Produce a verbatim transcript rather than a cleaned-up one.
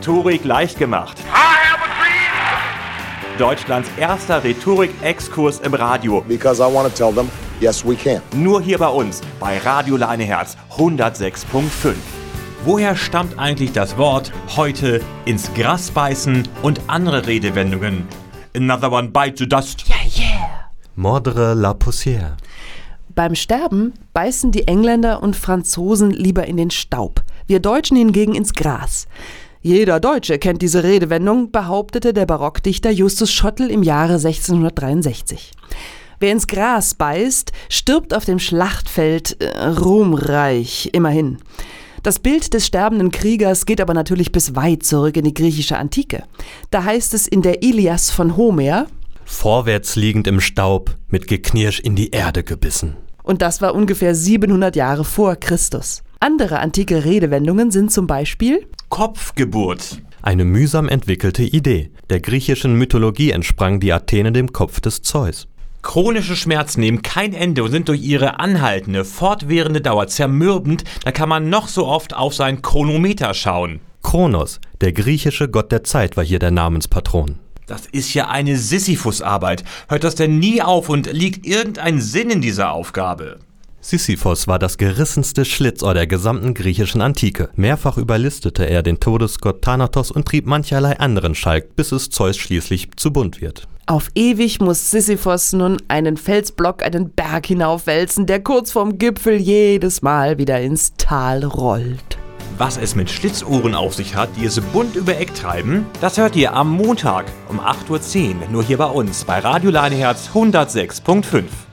Rhetorik leicht gemacht. Deutschlands erster Rhetorik-Exkurs im Radio. Because I want to tell them, yes we can. Nur hier bei uns, bei Radio Leineherz hundertsechs Komma fünf. Woher stammt eigentlich das Wort heute ins Gras beißen und andere Redewendungen? Another one bite the dust. Yeah, yeah. Mordre la poussière. Beim Sterben beißen die Engländer und Franzosen lieber in den Staub, wir Deutschen hingegen ins Gras. Jeder Deutsche kennt diese Redewendung, behauptete der Barockdichter Justus Schottl im Jahre sechzehnhundertdreiundsechzig. Wer ins Gras beißt, stirbt auf dem Schlachtfeld äh, ruhmreich, immerhin. Das Bild des sterbenden Kriegers geht aber natürlich bis weit zurück in die griechische Antike. Da heißt es in der Ilias von Homer: Vorwärts liegend im Staub, mit Geknirsch in die Erde gebissen. Und das war ungefähr siebenhundert Jahre vor Christus. Andere antike Redewendungen sind zum Beispiel Kopfgeburt. Eine mühsam entwickelte Idee. Der griechischen Mythologie entsprang die Athene dem Kopf des Zeus. Chronische Schmerzen nehmen kein Ende und sind durch ihre anhaltende, fortwährende Dauer zermürbend. Da kann man noch so oft auf sein Chronometer schauen. Kronos, der griechische Gott der Zeit, war hier der Namenspatron. Das ist ja eine Sisyphus-Arbeit. Hört das denn nie auf und liegt irgendein Sinn in dieser Aufgabe? Sisyphos war das gerissenste Schlitzohr der gesamten griechischen Antike. Mehrfach überlistete er den Todesgott Thanatos und trieb mancherlei anderen Schalk, bis es Zeus schließlich zu bunt wird. Auf ewig muss Sisyphos nun einen Felsblock, einen Berg hinaufwälzen, der kurz vorm Gipfel jedes Mal wieder ins Tal rollt. Was es mit Schlitzohren auf sich hat, die es bunt über Eck treiben, das hört ihr am Montag um acht Uhr zehn, nur hier bei uns, bei Radio Leineherz hundertsechs Komma fünf.